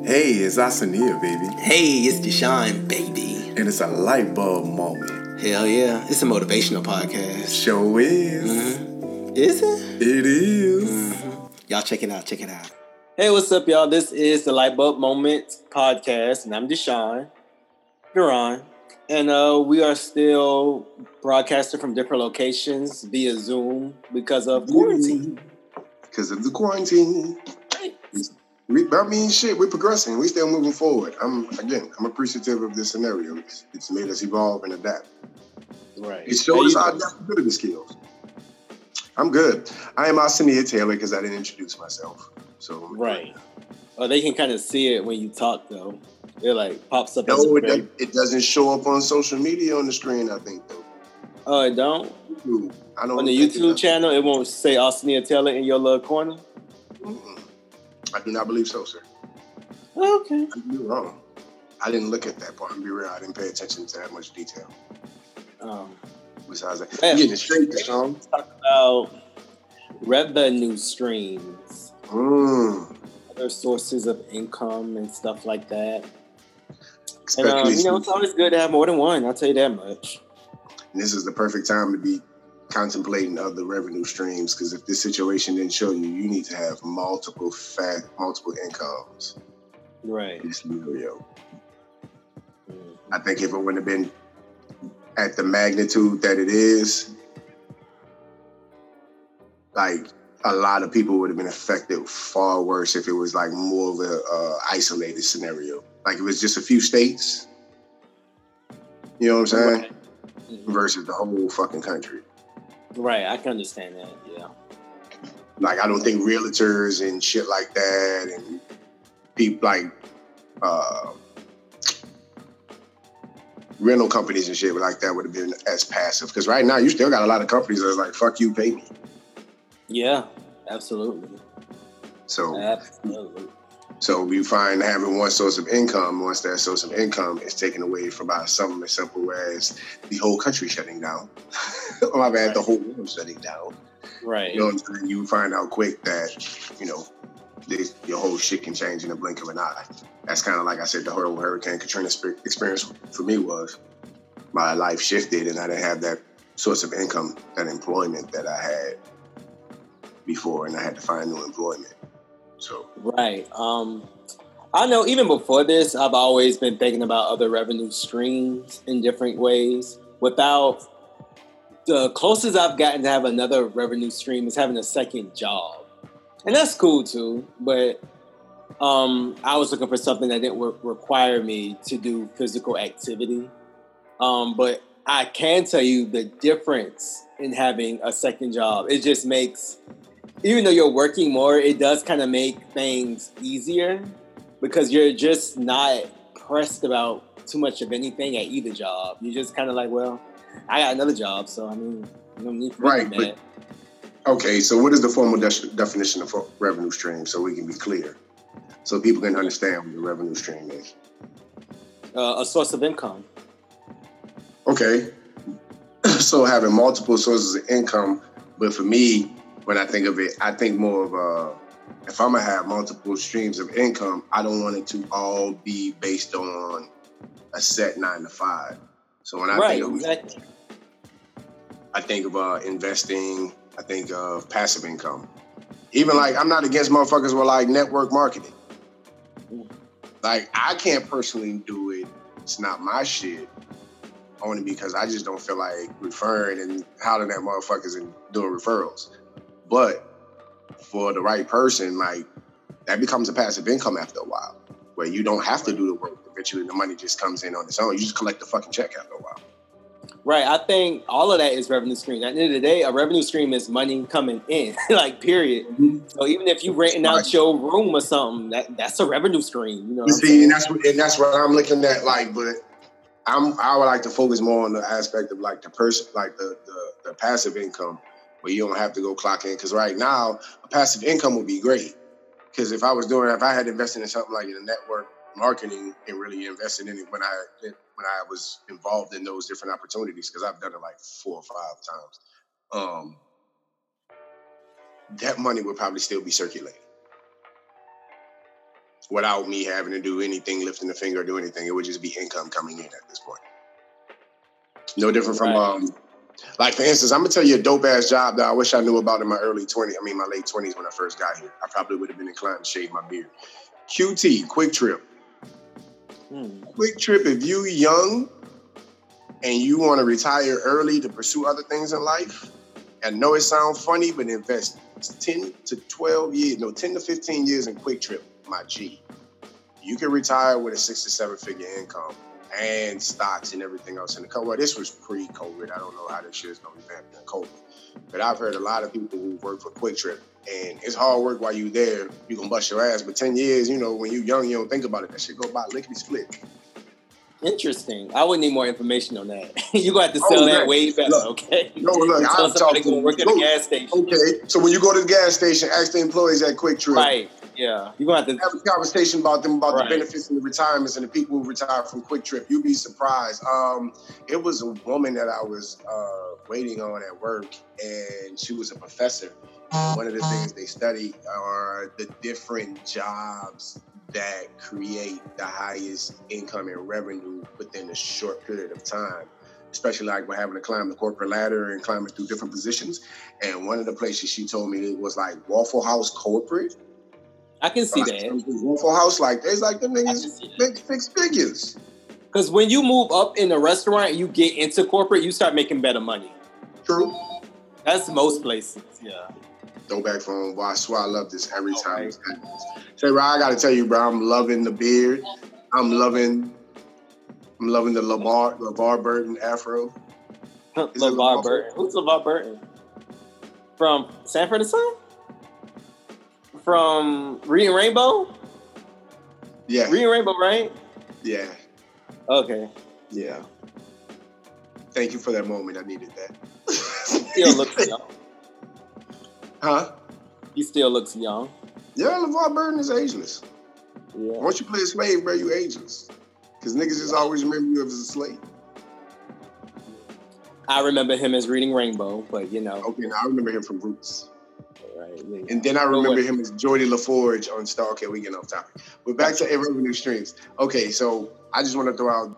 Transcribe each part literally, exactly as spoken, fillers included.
Hey, it's Asania, baby. Hey, it's Deshaun, baby. And it's a light bulb moment. Hell yeah. It's a motivational podcast. Show is. Mm-hmm. Is it? It is. Mm-hmm. Y'all check it out. Check it out. Hey, what's up, y'all? This is the Light Bulb Moment podcast, and I'm Deshaun Duran. And uh, we are still broadcasting from different locations via Zoom because of quarantine. Because of the quarantine. We, I mean, shit, we're progressing. We're still moving forward. I'm, again, I'm appreciative of this scenario. It's, it's made us evolve and adapt. Right. It shows our adaptability skills. I'm good. I am Arsenio Taylor because I didn't introduce myself. So right. Oh, they can kind of see it when you talk, though. It like pops up. No, as a it, does, it doesn't show up on social media on the screen, I think, though. Oh, it don't? I don't on the YouTube it channel, it won't say Arsenio Taylor in your little corner? Mm-mm. I do not believe so, sir. Okay. You're wrong. I didn't look at that part. I'm be real. I didn't pay attention to that much detail. Um, Besides that, yeah. I'm getting straight to Sean. Let's talk about revenue streams. Mm. Other sources of income and stuff like that. Especially and, um, you know, it's always good to have more than one. I'll tell you that much. And this is the perfect time to be contemplating other revenue streams, because if this situation didn't show you, you need to have multiple fat, multiple incomes. Right. In this scenario. Mm-hmm. I think if it wouldn't have been at the magnitude that it is, like a lot of people would have been affected far worse if it was like more of a uh, isolated scenario. Like if it was just a few states, you know what I'm saying? Right. Mm-hmm. Versus the whole fucking country. Right, I can understand that, yeah. Like, I don't think realtors and shit like that and people like uh, rental companies and shit like that would have been as passive. Because right now, you still got a lot of companies that's like, fuck you, pay me. Yeah, absolutely. So, absolutely. So we find having one source of income, once that source of income is taken away from by something as simple as the whole country shutting down. Or my bad, right. The whole world shutting down. Right. You know what I'm saying? You find out quick that, you know, this, your whole shit can change in the blink of an eye. That's kind of like I said, the whole Hurricane Katrina experience for me was my life shifted and I didn't have that source of income, that employment that I had before, and I had to find new employment. So. Right. Um, I know even before this, I've always been thinking about other revenue streams in different ways. Without the closest I've gotten to have another revenue stream is having a second job. And that's cool too. But um, I was looking for something that didn't re- require me to do physical activity. Um, but I can tell you the difference in having a second job. It just makes... Even though you're working more, it does kind of make things easier because you're just not pressed about too much of anything at either job. You're just kind of like, well, I got another job, so I mean, you don't need to right. do that. Okay, so what is the formal de- definition of revenue stream so we can be clear, so people can understand what the revenue stream is? Uh, a source of income. Okay, so having multiple sources of income, but for me, when I think of it, I think more of a, if I'm gonna have multiple streams of income, I don't want it to all be based on a set nine to five. So when I right, think of exactly. I think of uh, investing, I think of passive income. Even like, I'm not against motherfuckers with like network marketing. Like, I can't personally do it. It's not my shit. Only because I just don't feel like referring and hollering at motherfuckers and doing referrals. But for the right person, like, that becomes a passive income after a while, where you don't have to do the work. Eventually, the money just comes in on its own. You just collect the fucking check after a while. Right. I think all of that is revenue stream. At the end of the day, a revenue stream is money coming in, like, period. Mm-hmm. So even if you're renting out your room or something, that, that's a revenue stream. You know. You see, and that's what, and that's what I'm looking at. Like, but I'm I would like to focus more on the aspect of like the person, like the the, the passive income. Where you don't have to go clock in. Because right now, a passive income would be great. Because if I was doing, if I had invested in something like in a network marketing and really invested in it when I when I was involved in those different opportunities, because I've done it like four or five times, um, that money would probably still be circulating. without me having to do anything, lifting the finger or do anything. It would just be income coming in at this point. No different from, Right. um, like, for instance, I'm going to tell you a dope-ass job that I wish I knew about in my early twenties. I mean, my late twenties when I first got here. I probably would have been inclined to shave my beard. Q T, Quick Trip. Hmm. Quick Trip, if you young and you want to retire early to pursue other things in life, I know it sounds funny, but invest ten to twelve years, no, ten to fifteen years in Quick Trip, my G. You can retire with a six to seven figure income and stocks and everything else in the company. Well, this was pre-COVID. I don't know how this shit is going to be back in COVID. But I've heard a lot of people who work for Quick Trip, and it's hard work while you there. You can bust your ass, but ten years, you know, when you're young, you don't think about it. That shit go by lickety split. Interesting. I would need more information on that. You're going to have to sell Oh, that man. way better, Look, okay? No, look, You tell I've somebody talked to to work at a gas station. Okay, so when you go to the gas station, ask the employees at Quick Trip. Right. Yeah. You're going to have to. Have a conversation about them, about Right. the benefits and the retirements and the people who retire from Quick Trip. You'd be surprised. Um, it was a woman that I was uh, waiting on at work, and she was a professor. One of the things they study are the different jobs that create the highest income and revenue within a short period of time, especially like we're having to climb the corporate ladder and climbing through different positions. And one of the places she told me it was like Waffle House corporate. I can see Like, that. Waffle House, like, there's like the I can niggas see that. make six figures. Because when you move up in a restaurant, you get into corporate, you start making better money. True. That's most places. Yeah. Throwback phone. Boy, I swear I love this every time. Okay. This happens. Say, bro, I gotta tell you, bro, I'm loving the beard. I'm loving, I'm loving the LeVar, LeVar Burton afro. Is it LeVar LeVar Burton. Who's LeVar Burton? From Sanford and Son? From Reading Rainbow? Yeah, Reading Rainbow, right? yeah, Okay. yeah. Thank you for that moment. I needed that. Still looks young. Huh? He still looks young. Yeah, LeVar Burton is ageless. Yeah. Once you play a slave, bro, you ageless. Because niggas just always remember you as a slave. I remember him as Reading Rainbow, but you know. Okay, now I remember him from Roots. Right, yeah. And then I remember him as Jordy LaForge on Star. Okay, we getting off topic. We're back to revenue streams. Okay, so I just want to throw out.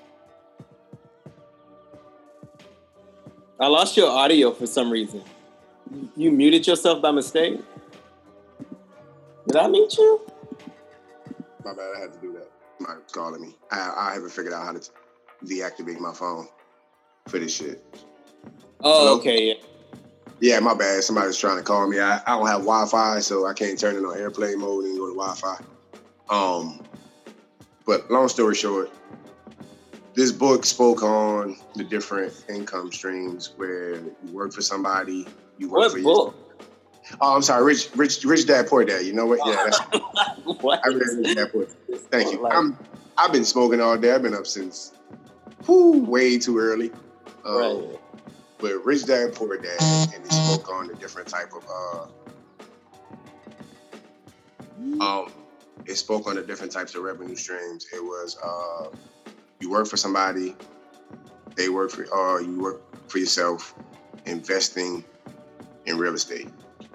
I lost your audio for some reason. You muted yourself by mistake? Did I mute you? My bad, I had to do that. Somebody's calling me. I, I haven't figured out how to deactivate my phone for this shit. Oh, Hello? okay. Yeah. Yeah, my bad. Somebody's trying to call me. I, I don't have Wi-Fi, so I can't turn it on airplane mode and go to Wi-Fi. Um, but long story short, this book spoke on the different income streams where you work for somebody, you work What for book? Your, oh, I'm sorry, Rich, Rich, Rich Dad, Poor Dad. You know what? Yeah, that's What? I read Rich Dad, Poor Dad. Thank you. Like- I'm I've been smoking all day. I've been up since whew, way too early. Um, Right. But Rich Dad, Poor Dad, and he spoke on the different type of uh, um, it spoke on the different types of revenue streams. It was uh, you work for somebody, they work for, or you work for yourself, investing in real estate.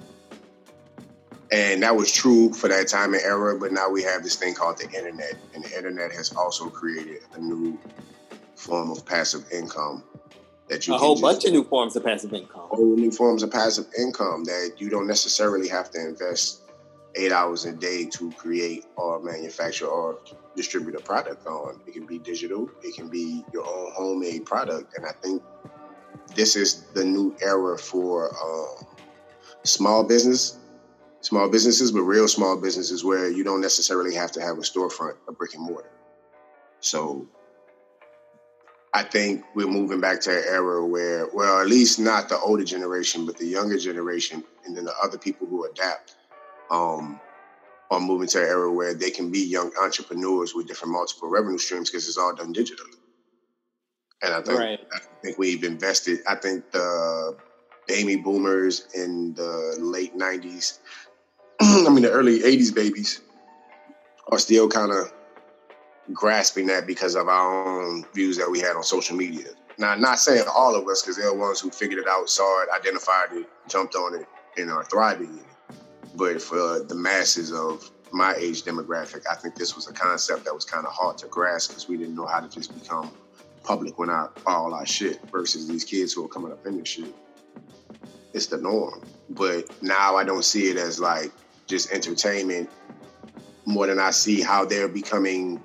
And that was true for that time and era, but now we have this thing called the internet, and the internet has also created a new form of passive income that you A can whole just, bunch of new forms of passive income. whole new forms of passive income that you don't necessarily have to invest eight hours a day to create or manufacture or distribute a product on. It can be digital. It can be your own homemade product. And I think this is the new era for um, small business, small businesses, but real small businesses where you don't necessarily have to have a storefront, a brick and mortar. So I think we're moving back to an era where, well, at least not the older generation, but the younger generation, and then the other people who adapt, um, are moving to an era where they can be young entrepreneurs with different multiple revenue streams because it's all done digitally. And I think Right. I think we've invested. I think the baby boomers in the late nineties, I mean the early eighties babies, are still kind of grasping that because of our own views that we had on social media. Now, not saying all of us, because they're the ones who figured it out, saw it, identified it, jumped on it, and are thriving in it. But for the masses of my age demographic, I think this was a concept that was kind of hard to grasp because we didn't know how to just become public when our all our shit versus these kids who are coming up in this shit. It's the norm. But now I don't see it as like just entertainment more than I see how they're becoming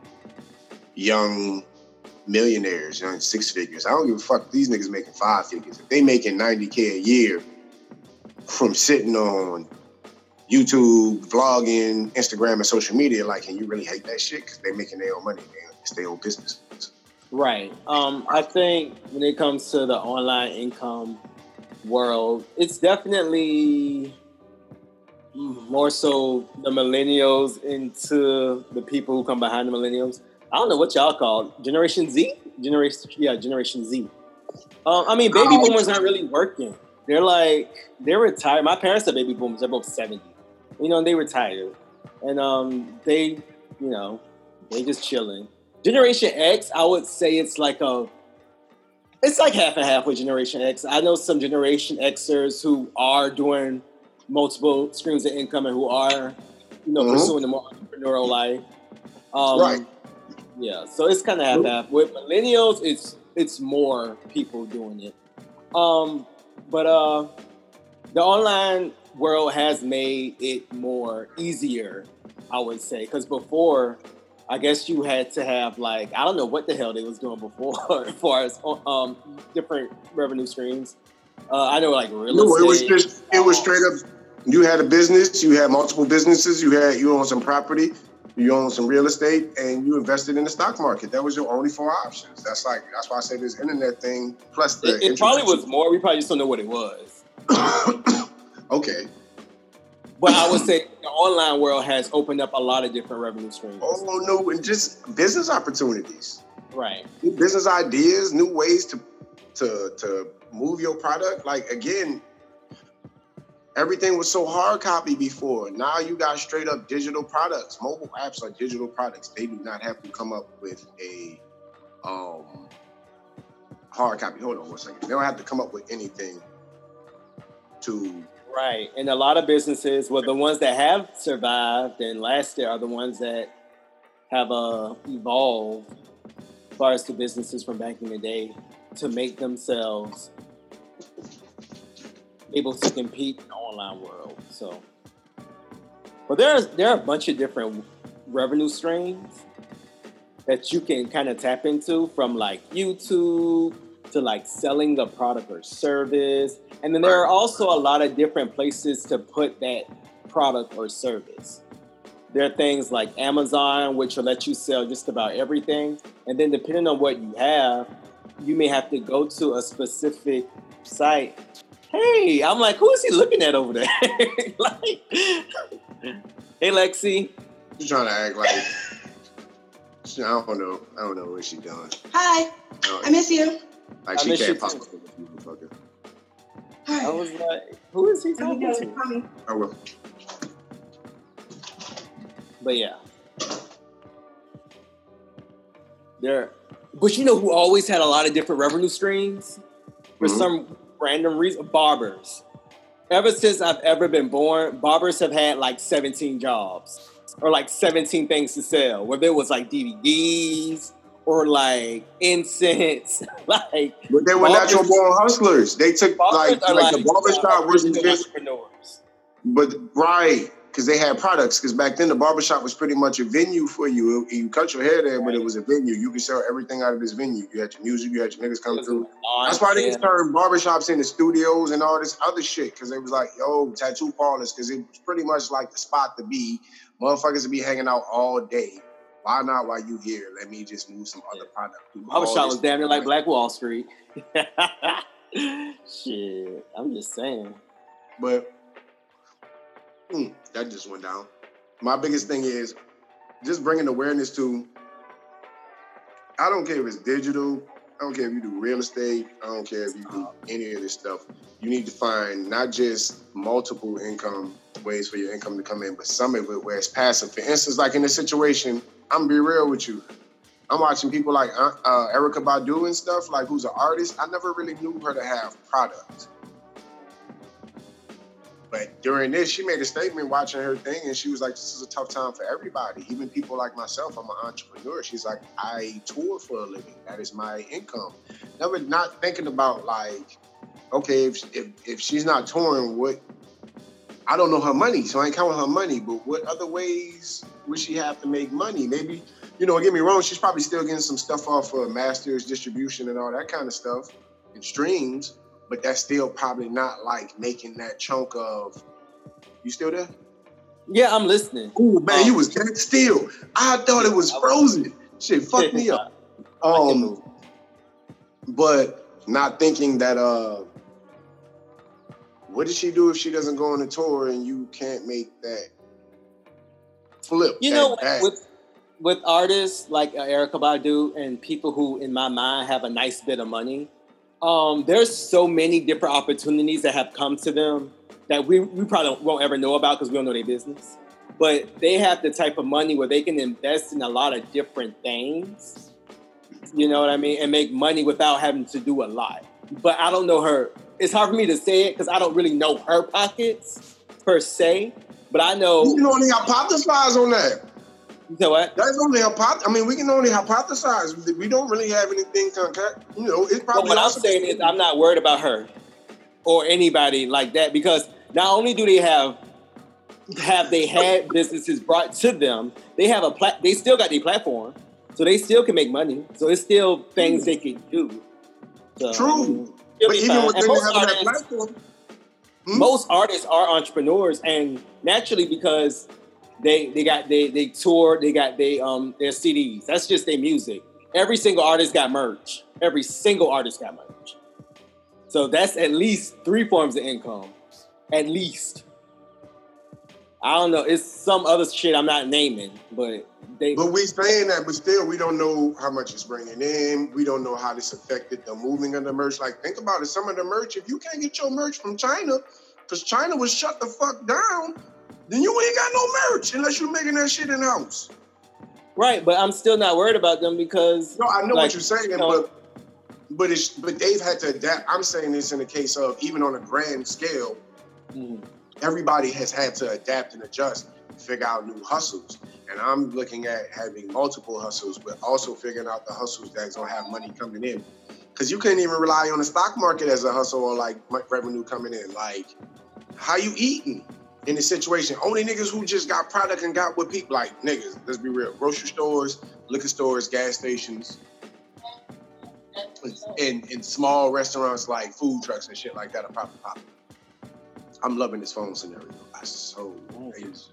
young millionaires, young six figures. I don't give a fuck if these niggas making five figures. If they making ninety K a year from sitting on YouTube, vlogging, Instagram, and social media, like, can you really hate that shit? Because they making their own money, man. It's their own business. Right. Um, I think when it comes to the online income world, it's definitely more so the millennials into the people who come behind the millennials. I don't know what y'all call it. Generation Z? Generation, yeah, Generation Z. Um, I mean, baby boomers aren't really working. They're like, they're retired. My parents are baby boomers. They're both seventy. You know, and they retired. And um, they, you know, they just chilling. Generation X, I would say it's like a, it's like half and half with Generation X. I know some Generation Xers who are doing multiple streams of income and who are, you know, mm-hmm. pursuing the more entrepreneurial life. Um, right. Yeah, so it's kind of half half. With millennials, it's it's more people doing it. Um, but uh, the online world has made it more easier, I would say, because before, I guess you had to have like I don't know what the hell they was doing before, as far as um different revenue streams. Uh, I know like real no, estate. it was just it was straight up. You had a business, you had multiple businesses, you had you own some property. You own some real estate and you invested in the stock market. That was your only four options. That's like that's why I say this internet thing plus the It, it probably was more. We probably just don't know what it was. Okay. But I would say the online world has opened up a lot of different revenue streams. Oh no, and just business opportunities. Right. New business ideas, new ways to to to move your product. Like again, everything was so hard copy before. Now you got straight up digital products. Mobile apps are digital products. They do not have to come up with a um, hard copy. Hold on one second. They don't have to come up with anything to... Right. And a lot of businesses, well, the ones that have survived and lasted are the ones that have uh, evolved as far as the businesses from back in the day to make themselves able to compete in the online world. So, but there's there are a bunch of different revenue streams that you can kind of tap into, from like YouTube to like selling a product or service, and then there are also a lot of different places to put that product or service. There are things like Amazon, which will let you sell just about everything, and then depending on what you have, you may have to go to a specific site. Hey, I'm like, who is he looking at over there? Like, hey, Lexi. She's trying to act like, I don't know. I don't know what she's doing. Hi. I miss you. Like, I she can't miss possibly with you, motherfucker. Hi. I was like, who is he talking to? I will. But yeah. There. But you know who always had a lot of different revenue streams? For mm-hmm. some random reason, barbers. Ever since I've ever been born, barbers have had like seventeen jobs or like seventeen things to sell, whether it was like D V Ds or like incense. Like, but they were natural born hustlers. They took like, like, like the barbershop wasn't just entrepreneurs. But right. Because they had products. Because back then, the barbershop was pretty much a venue for you. You cut your hair there, right. But it was a venue. You could sell everything out of this venue. You had your music. You had your niggas come through. That's why niggas turned barbershops into studios and all this other shit. Because it was like, yo, tattoo parlors. Because it was pretty much like the spot to be. Motherfuckers would be hanging out all day. Why not while you here? Let me just move some other product. Barbershop was damn near like Black Wall Street. Shit. I'm just saying. But... Mm, that just went down. My biggest thing is just bringing awareness to, I don't care if it's digital, I don't care if you do real estate, I don't care if you do any of this stuff. You need to find not just multiple income ways for your income to come in, but some of it where it's passive. For instance, like in this situation, I'm gonna be real with you. I'm watching people like uh, uh, Erykah Badu and stuff, like who's an artist. I never really knew her to have product. But during this, she made a statement watching her thing, and she was like, this is a tough time for everybody, even people like myself. I'm an entrepreneur. She's like, I tour for a living. That is my income. Never not thinking about like, okay, if if, if she's not touring, what, I don't know her money, so I ain't counting her money, but what other ways would she have to make money? Maybe, you know, get me wrong, she's probably still getting some stuff off of Masters distribution and all that kind of stuff and streams, but that's still probably not like making that chunk of, you still there? Yeah, I'm listening. Ooh, man, um, you was dead still. I thought it was frozen. Shit, fucked me up. Um, but not thinking that, uh, what does she do if she doesn't go on a tour and you can't make that flip? You that know, back? with with artists like Erykah Badu and people who, in my mind, have a nice bit of money, um, there's so many different opportunities that have come to them that we, we probably won't ever know about because we don't know their business. But they have the type of money where they can invest in a lot of different things, you know what I mean, and make money without having to do a lot. But I don't know her. It's hard for me to say it because I don't really know her pockets per se. But I know. You can only hypothesize on that. You know what? That's only hypoth- I mean, we can only hypothesize. We don't really have anything concrete. You know, it's probably. But what I'm saying is, I'm not worried about her or anybody like that because not only do they have have they had businesses brought to them, they have a plat. They still got their platform, so they still can make money. So it's still things they can do. So, True. But even with them having that platform, hmm? most artists are entrepreneurs, and naturally because they they got they they tour, they got they um their C Ds. That's just their music. Every single artist got merch. Every single artist got merch. So that's at least three forms of income, at least. I don't know. It's some other shit I'm not naming, but they. But we saying that, but still, we don't know how much it's bringing in. We don't know how this affected the moving of the merch. Like, think about it. Some of the merch, if you can't get your merch from China, because China was shut the fuck down, then you ain't got no merch unless you're making that shit in house. Right, but I'm still not worried about them because. No, I know like, what you're saying, you know, but but it's but they've had to adapt. I'm saying this in the case of even on a grand scale. Mm-hmm. Everybody has had to adapt and adjust, and figure out new hustles. And I'm looking at having multiple hustles, but also figuring out the hustles that's gonna have money coming in. Because you can't even rely on the stock market as a hustle or like revenue coming in. Like, how you eating in this situation? Only niggas who just got product and got what people like, niggas, let's be real. Grocery stores, liquor stores, gas stations, and, and small restaurants like food trucks and shit like that are popping popping. I'm loving this phone scenario. I so is.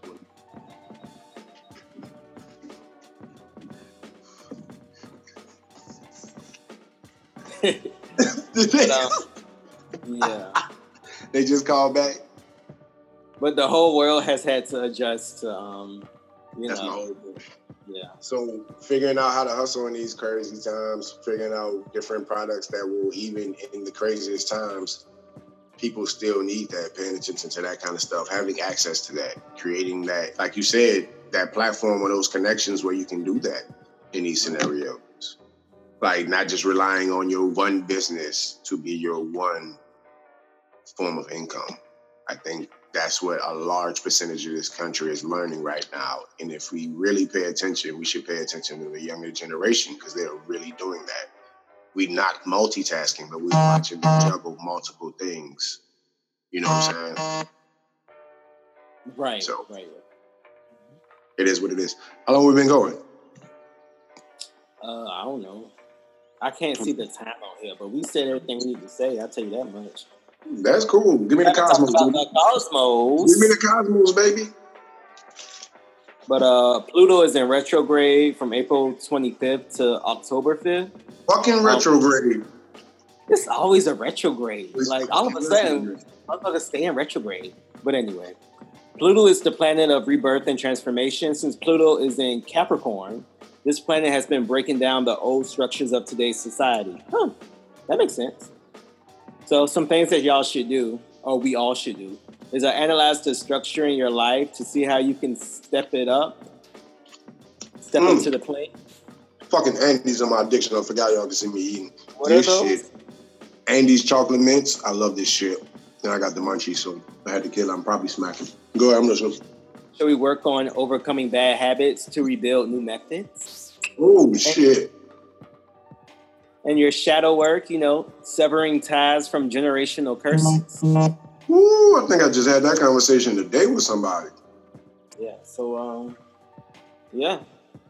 but, um, yeah. They just called back. But the whole world has had to adjust to, um, you That's know. my whole point. Yeah. So figuring out how to hustle in these crazy times, figuring out different products that will, even in the craziest times, people still need that, paying attention to that kind of stuff, having access to that, creating that, like you said, that platform or those connections where you can do that in these scenarios. Like not just relying on your one business to be your one form of income. I think that's what a large percentage of this country is learning right now. And if we really pay attention, we should pay attention to the younger generation because they're really doing that. We're not multitasking, but we're watching them juggle multiple things. You know what I'm saying? Right, so, right. It is what it is. How long have we been going? Uh, I don't know. I can't see the time on here, but we said everything we need to say. I'll tell you that much. That's cool. Give me the cosmos. About the cosmos. Give me the cosmos, baby. But uh, Pluto is in retrograde from April twenty-fifth to October fifth. Fucking retrograde. Um, it's always a retrograde. It's like all of a sudden, I'm gonna stay in retrograde. But anyway, Pluto is the planet of rebirth and transformation. Since Pluto is in Capricorn, this planet has been breaking down the old structures of today's society. Huh, that makes sense. So some things that y'all should do, or we all should do, is uh, analyze the structure in your life to see how you can step it up, step mm. up to the plate. Fucking Andes on my addiction. I forgot y'all can see me eating. What this are those? shit. Andes chocolate mints. I love this shit. And I got the munchies, so I had to kill. I'm probably smacking. Go ahead, I'm listening. Should we work on overcoming bad habits to rebuild new methods? Oh, shit. And your shadow work, you know, severing ties from generational curses. Ooh, I think I just had that conversation today with somebody. Yeah, so, um, yeah.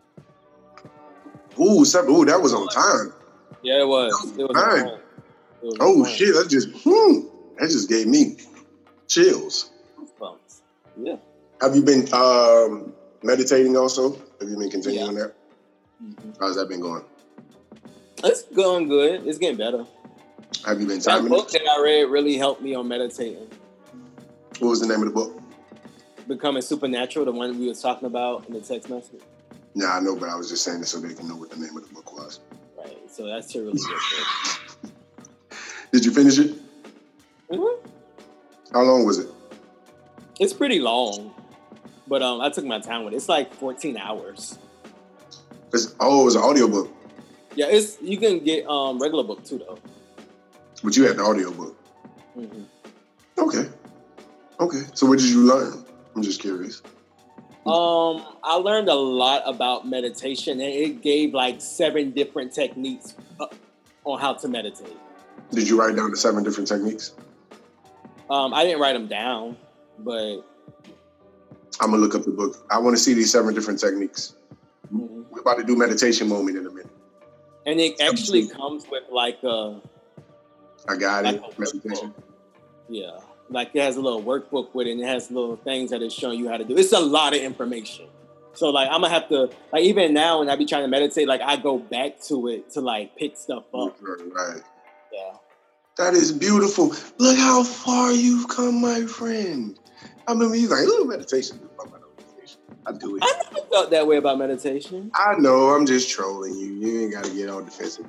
Ooh, seven, ooh, that was on time. Yeah, it was. It was All on right. point. It was Oh, on point. shit, that just, hmm, that just gave me chills. Bumps. Yeah. Have you been um, meditating also? Have you been continuing Yeah. that? Mm-hmm. How's that been going? It's going good. It's getting better. Have you been That timing book it? that I read really helped me on meditating. What was the name of the book? Becoming Supernatural, the one we was talking about in the text message. Nah, I know, but I was just saying it so they can know what the name of the book was. Right. So that's a really good book. Did you finish it? Mm-hmm. How long was it? It's pretty long, but um, I took my time with it. It's like fourteen hours. It's, oh, it was an audiobook. Yeah, it's you can get um regular book too though. But you had the audiobook. Mm-hmm. Okay. Okay. So what did you learn? I'm just curious. Um, I learned a lot about meditation, and it gave like seven different techniques uh, on how to meditate. Did you write down the seven different techniques? Um, I didn't write them down, but I'm going to look up the book. I want to see these seven different techniques. mm-hmm. We're about to do meditation moment in a minute. And it actually comes with like a I got like it. a Meditation. workbook. Yeah, like it has a little workbook with it, and it has little things that it's showing you how to do. It's a lot of information. So like I'm gonna have to like even now when I be trying to meditate, like I go back to it to like pick stuff up. Right. Yeah. That is beautiful. Look how far you've come, my friend. I remember you like, ooh, meditation. I do it. I never felt that way about meditation. I know. I'm just trolling you. You ain't got to get all defensive.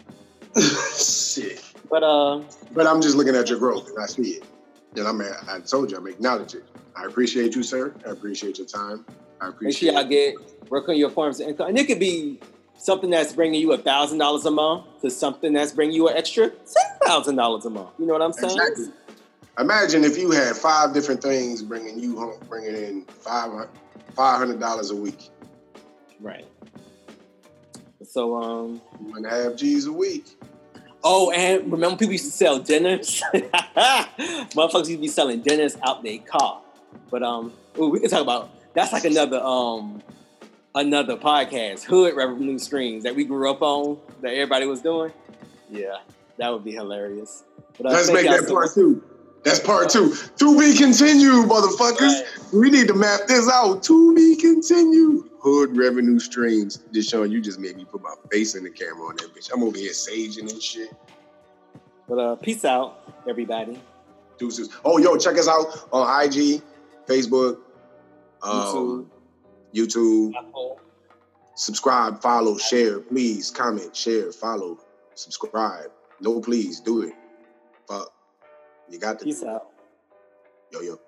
Shit. But uh, But I'm just looking at your growth, and I see it. And I'm, I told you, I'm acknowledging it. I appreciate you, sir. I appreciate your time. I make appreciate sure y'all get work on your forms of income, and it could be something that's bringing you a thousand dollars a month to something that's bringing you an extra six thousand dollars a month. You know what I'm saying? Exactly. Imagine if you had five different things bringing you home, bringing in five hundred dollars a week. Right. So, um, One and a half G's a week. oh, and remember people used to sell dinners? Motherfuckers used to be selling dinners out their car. But um, ooh, we can talk about that's like another um another podcast, Hood Revenue Streams that we grew up on that everybody was doing. Yeah, that would be hilarious. But, uh, Let's thank make y'all that so part much. two. That's part two. To be continued, motherfuckers. Right. We need to map this out. To be continued. Hood Revenue Streams. Just showing you just made me put my face in the camera on that bitch. I'm over here saging and shit. But uh, peace out, everybody. Deuces. Oh, yo, check us out on I G, Facebook, YouTube. um, YouTube. Apple. Subscribe, follow, share. Please comment, share, follow, subscribe. No, please do it. Fuck. You got to. Peace out. Yo, yo.